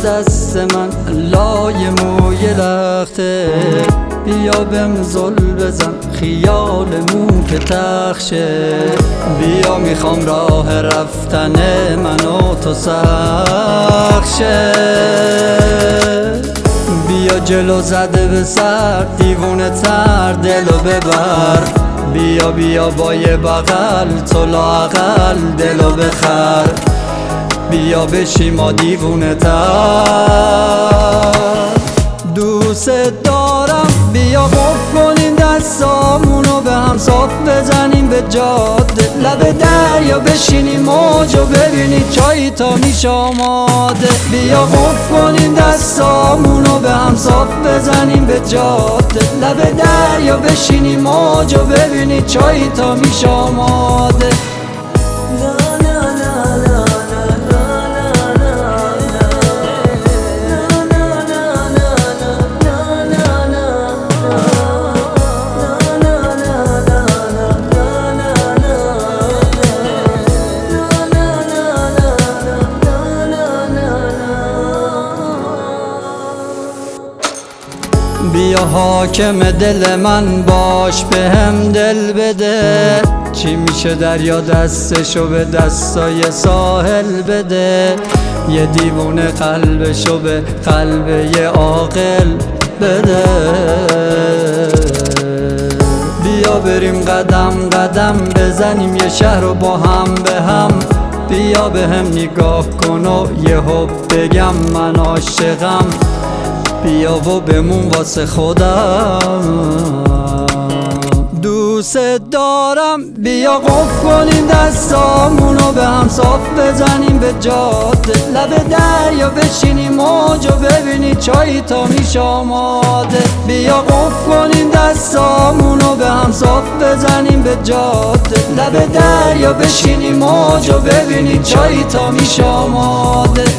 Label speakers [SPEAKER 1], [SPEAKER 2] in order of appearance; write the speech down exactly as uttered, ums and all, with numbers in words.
[SPEAKER 1] دست من لای موی لخته، بیا بهم زل بزن خیال مو که تخشه، بیا میخوام راه رفتن من و تو سخت شه، بیا جلو زده به سر دیوونه تر دلو ببر، بیا بیا با یه بغل تو لااقل دلو بخر، بیا بشی ما دیوونه تر. دوست دارم بیا قفل کنیم دستامونو به هم صاف بزنیم به جاده، لب دریا بشینیم موجو ببینی چایی تا میشه آماده، بیا قفل کنیم دستامونو به هم صاف بزنیم به جاده، لب دریا بشینیم موجو ببینی چایی تا میشه آماده. بیا حاکم دل من باش به هم دل بده، چی میشه دریا دستشو به دستای ساحل بده، یه دیوونه قلبشو به قلب یه عاقل بده، بیا بریم قدم قدم بزنیم یه شهر رو با هم به هم، بیا به هم نگاه کن و یه حب بگم من عاشقم، بیا و بمون واسه خودم. دوست دارم بیا قفل کنیم دستامونو به هم صاف بزنیم به جاده، لب دریا بشینیم موجو ببینی چایی تا میشه آماده، بیا قفل کنیم دستامونو به هم صاف بزنیم به جاده، لب دریا بشینیم موجو ببینی چایی تا میشه آماده.